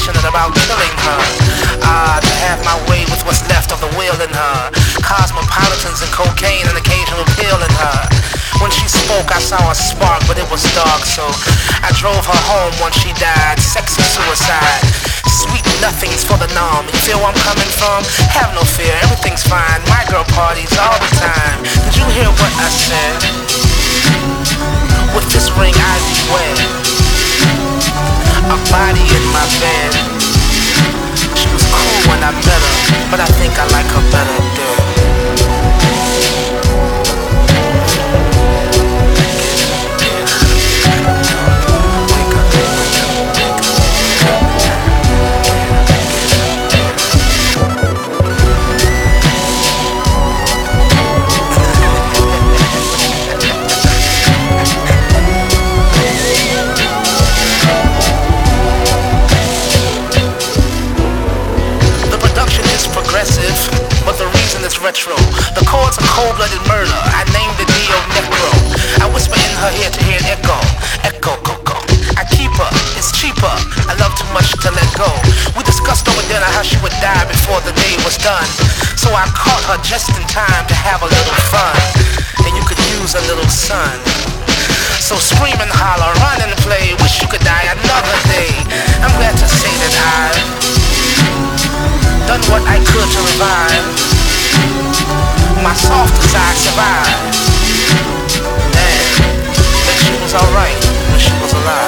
passionate about killing her. To have my way with what's left of the will in her. Cosmopolitans and cocaine, an occasional pill in her. When she spoke, I saw a spark, but it was dark, so I drove her home once she died. Sexy suicide. Sweet nothings for the norm. You feel where I'm coming from? Have no fear, everything's fine. My girl parties all the time. Did you hear what I said? With this ring I beware. A body in my bed. She was cool when I met her, but I think I like her better dead. But the reason is retro. The chords are cold-blooded murder. I named it Neo Necro. I whisper in her ear to hear an echo. Echo, go. I keep her, it's cheaper. I love too much to let go. We discussed over dinner how she would die before the day was done. So I caught her just in time to have a little fun. And you could use a little sun. So scream and holler, run and play. Wish you could die another day. I'm glad to say that I've done what I could to revive my softer side survived. And that she was alright when she was alive.